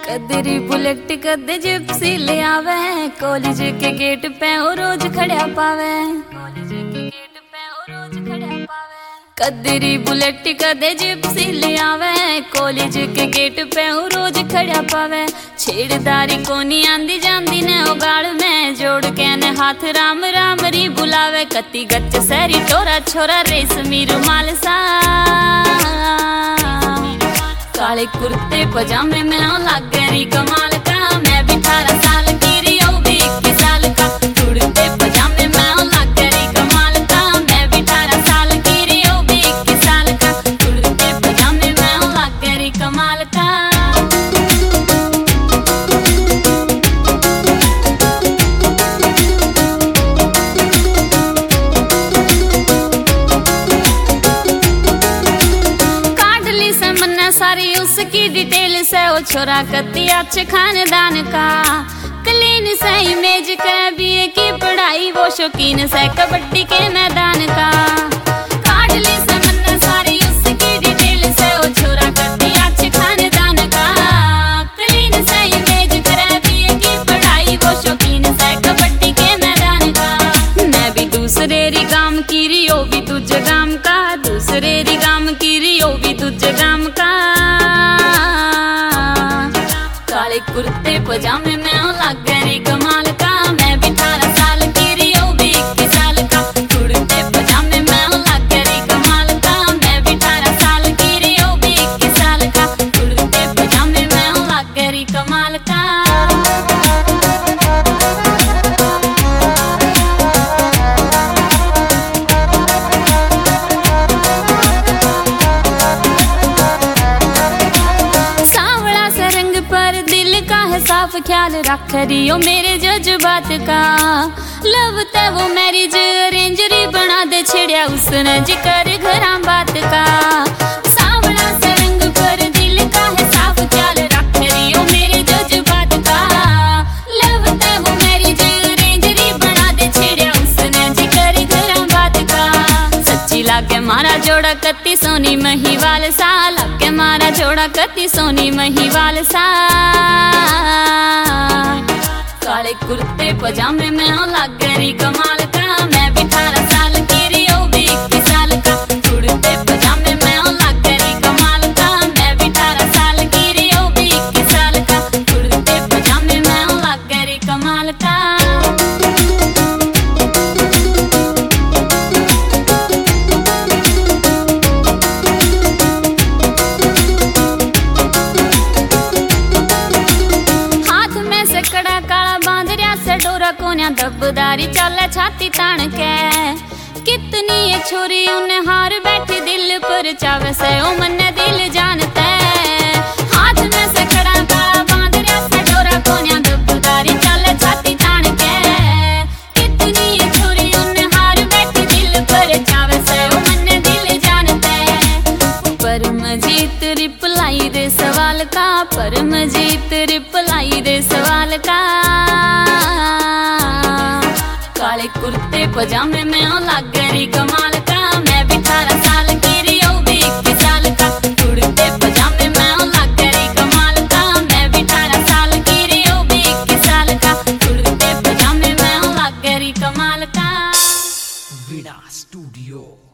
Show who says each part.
Speaker 1: Kadiri bullet कदे Gypsy ले आवे, कॉलेज के गेट पे ओ रोज खड़ा पावे। कदरी बुलेट कदे जिप्सी ले आवे, कॉलेज के गेट पे ओ रोज खड़ा पावे। छेड़दारी कोनी आंदी जांदी ने ओ गाल में जोड़ के ने हाथ राम राम री बुलावे। कत्ती गच सैरी टोरा छोरा रेशमी रुमाल सा, काले कुर्ते पजामे में ओ लागे री कमाल का। मैं भी 18 साल की री ओ भी 21 साल का, कुर्ते पजामे में ओ लागे री कमाल का। मैं भी 18 साल की री ओ भी 21 साल का, कुर्ते पजामे में ओ लागे री कमाल का। सारी उसकी डिटेल से ओ छोरा कत्ती अच्छे खानदान का। क्लीन से इमेज के बीए की पढ़ाई, वो शौकीन से कबड्डी के मैदान का। काट ली समन्ना सारी उसकी डिटेल से ओ छोरा कत्ती अच्छे खानदान का। क्लीन से इमेज के बीए की पढ़ाई, वो शौकीन से कबड्डी के मैदान का। मैं भी दूसरे री गाम की री ओ भी तुझे गाम का, दूसरे री गाम की री ओ भी तुझे गाम का। काले कुर्ते पजामे में ओ लागे री कमाल का। मैं भी 18 साल की री ओ भी 21 साल का, कुर्ते पजामे में ओ लागे री कमाल का। मैं भी 18 साल की री ओ भी 21 साल का, कुर्ते पजामे में ओ लागे री कमाल का। साफ ख्याल रख रही हो मेरे जज्बात का। लव ते वो मैरिज अरेंजरी बना दे, छिड़िया उसने जिक्र घरा बात का। सावला से रंग पर दिल का है साफ ख्याल रख रही हो मेरे जज्बात का। लव ते वो मैरिज अरेंजरी बना दे, छिड़िया उसने जिक्र घरा बात का। सच्ची लागे मारा जोड़ा कत्ती सोनी महिवाल सा, लागे मारा जोड़ा कत्ती सोनी महिवाल सा। काले कुर्ते पजामे में ओ लागे री कमाल का। मैं भी 18 साल की री ओ भी 21 साल का, कुर्ते पजामे में ओ लागे री कमाल का। मैं भी 18 साल की री ओ भी 21 साल का, कुर्ते पजामे में ओ लागे री कमाल का। डोरा कोन्या दबदारी चले छाती तान के। कितनी ये छोरी उन्हें हार बैठी दिल पर, चावे से ओ मन्ने दिल जानते। हाथ में से कड़ा काला बांध रिया से डोरा कोन्या दबदारी चले छाती तान के। कितनी ये छोरी उन्हें हार बैठी दिल पर, चावे से ओ मन्ने दिल जानते। परमजीत रिप्लाई दे सवाल का, परमजीत रिप्लाई दे सवाल का। काले कुर्ते पजामे में ओ लागे री कमाल का। मैं भी 18 साल की री ओ भी 21 साल का, कुर्ते पजामे में ओ लागे री कमाल का। मैं भी 18 साल की री ओ भी 21 साल का, कुर्ते पजामे में ओ लागे री कमाल का।
Speaker 2: वीणा स्टूडियो।